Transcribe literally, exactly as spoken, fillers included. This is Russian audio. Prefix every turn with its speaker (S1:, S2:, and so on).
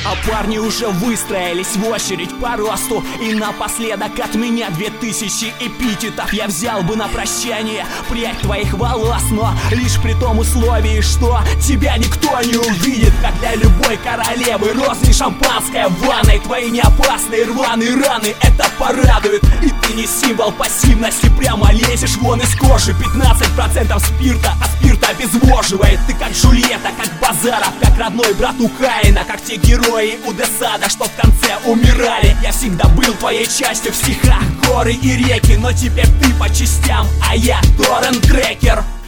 S1: А парни уже выстроились в очередь по росту. И напоследок от меня две тысячи эпитетов. Я взял бы на прощание прядь твоих волос, но лишь при том условии, что тебя никто не увидит. Как для любой королевы розы и шампанское в ванной. Твои неопасные рваные раны это порадует. И ты не символ пассивности, прямо лезешь вон из кожи. Пятнадцать процентов спирта, а спирт обезвоживает. Ты как Джульетта, как Базаров, как родной брат у Каина, как те герои у Десада, что в конце умирали. Я всегда был твоей частью в стихах, горы и реки, но теперь ты по частям, а я торрент-трекер.